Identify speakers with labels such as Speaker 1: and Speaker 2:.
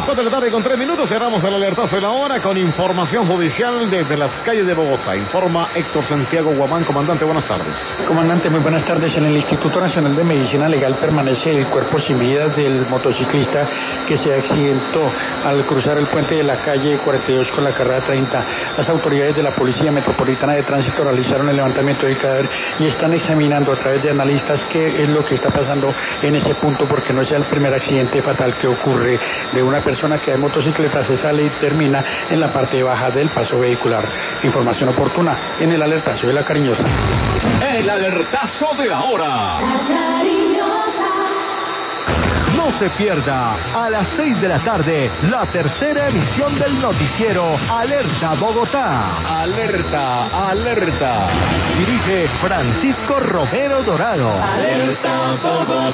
Speaker 1: 4 de la tarde con 3 minutos. Cerramos el alertazo de la hora con información judicial desde las calles de Bogotá. Informa Héctor Santiago Guamán. Comandante, buenas tardes.
Speaker 2: Comandante, muy buenas tardes. En el Instituto Nacional de Medicina Legal permanece el cuerpo sin vida del motociclista que se accidentó al cruzar el puente de la calle 42 con la carrera 30. Las autoridades de la Policía Metropolitana de Tránsito realizaron el levantamiento del cadáver y están examinando a través de analistas qué es lo que está pasando en ese punto, porque no es el primer accidente fatal que ocurre de una persona que de motocicleta se sale y termina en la parte baja del paso vehicular. Información oportuna en el alertazo de La Cariñosa.
Speaker 3: El alertazo de la hora.
Speaker 4: No se pierda a las 6 de la tarde la tercera emisión del noticiero Alerta Bogotá.
Speaker 3: Alerta, alerta.
Speaker 4: Dirige Francisco Romero Dorado.
Speaker 3: Alerta Bogotá.